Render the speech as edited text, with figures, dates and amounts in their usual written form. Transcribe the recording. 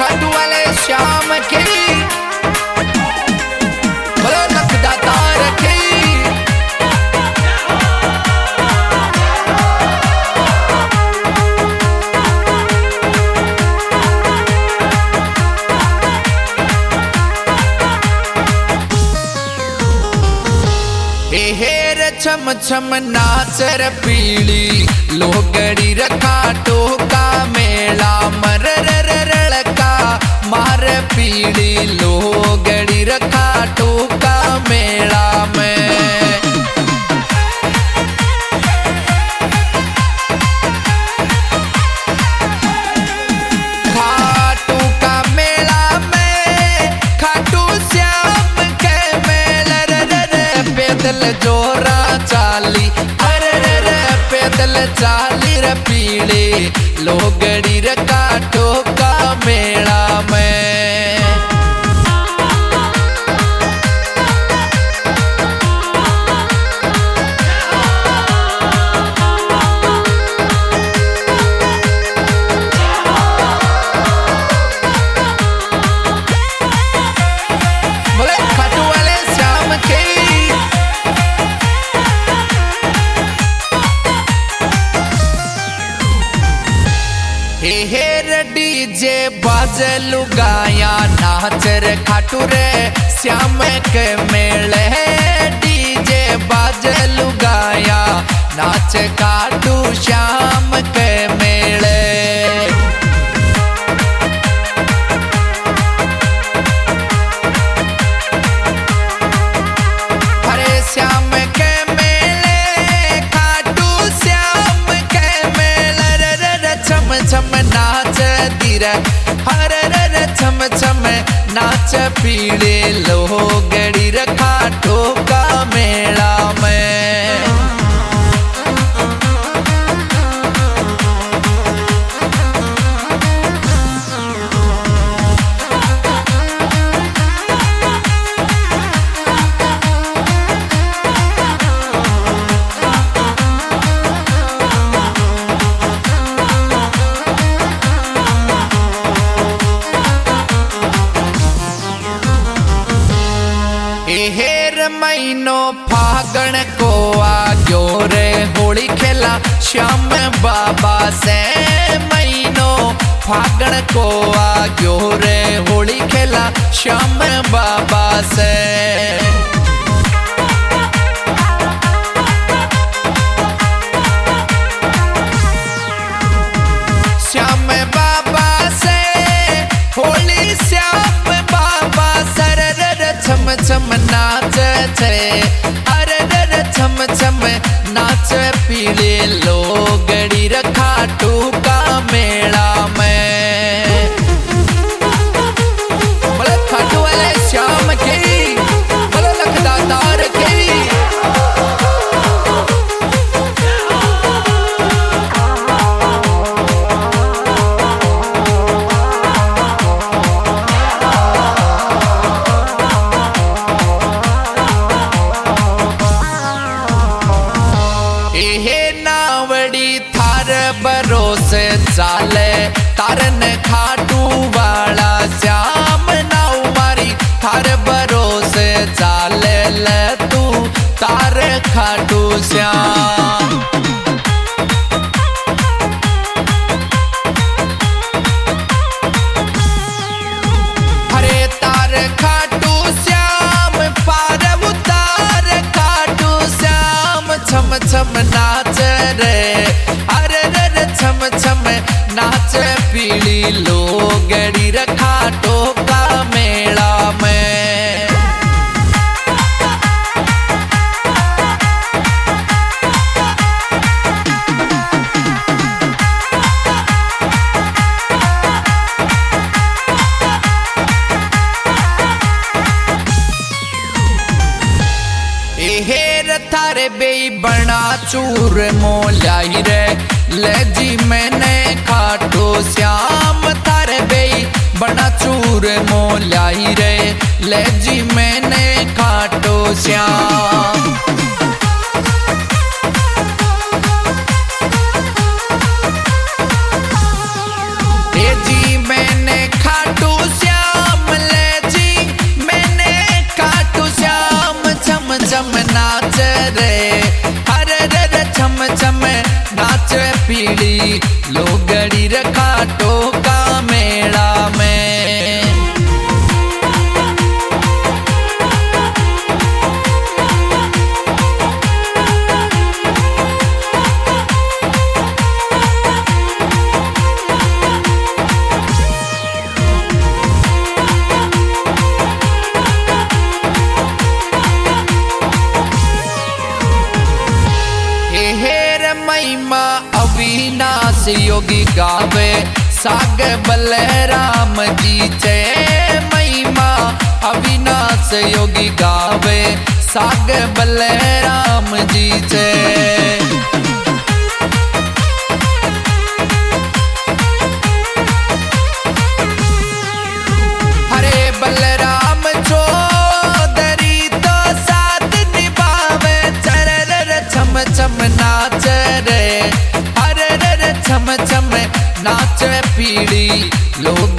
खाटू वाले श्याम की बोलो नखदातार की। हेर छम छम नाचर पीली लोगड़ी रखा टोका मेला मर रड़का मार पीली लोगड़ी रखा टोका मेला में। खाटू का मेला में खाटू श्याम के मेला पैदल जोरा चाली अरे रे पैदल चाली रे पीले लोगड़ी रे काटो का मेला में। बोले खाटू वाले श्याम के हेर डीजे बाजलू गाया नाच रे खाटू रे श्याम के मेले डीजे बाजलू गाया नाच खाटू श्याम के मेले। हरे श्याम के मेले खाटू श्याम के मेले रे छम छम नाच धीरे हरे रे छम छम नाच पीड़े लोगड़ी रखा टोका मेला में। हेर महीनो फागण को आग्यो रे होली खेला श्याम बाबा से महीनो फागण को आग्यो रे होली खेला श्याम बाबा से। श्याम बाबा से होली श्याम बाबा सर छम छम नाच छे अरे रे छम छम नाच पीले लोगड़ी रखा टूका मेला में। बोले खाटू वाले श्याम की बोलो नखदातार की। भरोसे चाले तारन खाटू वाला श्याम नाउ मारी थार भरोसे चाले ले तू तार खाटू श्याम। हरे तार खाटू श्याम पार उतार खाटू श्याम छम छम नाच रे अरे रे छम छम नाच पीली लोगड़ी रखा टोका मेला में। हेर थारे बेई बना चूर मोलाई रे ले जी मैंने खाटो श्याम थारे बेई बना चूर मोलाई रे ले जी मैंने खाटो श्याम। जी मैंने खाटो पीड़ी लोगड़ी रखा टोका मेला में। महिमा अविनाश योगी गावे साग बलराम जी चे। महिमा अविनाश योगी गावे साग बलराम जी चे। हरे बलराम चौधरी तो साथ निभावे चरर छम छम नाच रे। हरे रे छम छम नाच पीड़ी लोग